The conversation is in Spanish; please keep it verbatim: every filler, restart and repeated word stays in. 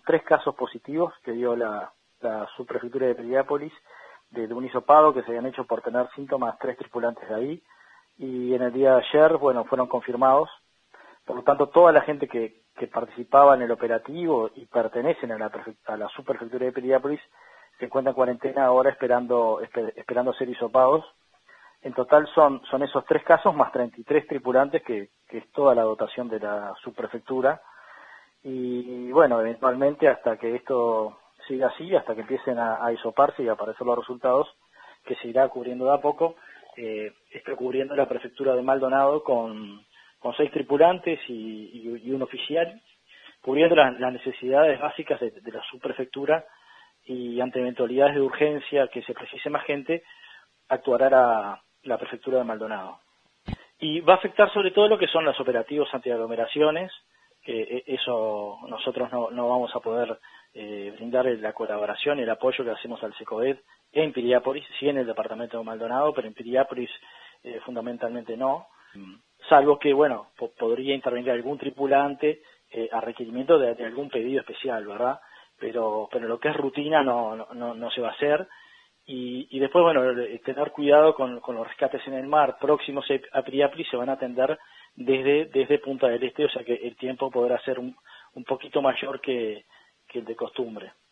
tres casos positivos que dio la, la subprefectura de Piriápolis de, de un hisopado que se habían hecho por tener síntomas tres tripulantes de ahí, y en el día de ayer, bueno, fueron confirmados. Por lo tanto, toda la gente que, que participaba en el operativo y pertenecen a la, a la subprefectura de Piriápolis se encuentran en cuarentena ahora esperando, esper, esperando ser hisopados. En total son, son esos tres casos más treinta y tres tripulantes, que, que es toda la dotación de la subprefectura. Y, y bueno, eventualmente hasta que esto siga así, hasta que empiecen a, a hisoparse y a aparecer los resultados, que se irá cubriendo de a poco, eh, está cubriendo la prefectura de Maldonado con, con seis tripulantes y, y, y un oficial, cubriendo las, las necesidades básicas de, de la subprefectura, y ante eventualidades de urgencia que se precise más gente, actuará la, la prefectura de Maldonado. Y va a afectar sobre todo lo que son los operativos antiaglomeraciones, que eso nosotros no, no vamos a poder eh, brindar la colaboración y el apoyo que hacemos al SECOED en Piriápolis, sí en el departamento de Maldonado, pero en Piriápolis eh, fundamentalmente no, salvo que, bueno, po podría intervenir algún tripulante eh, a requerimiento de, de algún pedido especial, ¿verdad? Pero, pero lo que es rutina no, no, no, no se va a hacer. Y, y después, bueno, tener cuidado con, con los rescates en el mar próximos a Piriápolis se van a atender desde, desde Punta del Este, o sea que el tiempo podrá ser un, un poquito mayor que, que el de costumbre.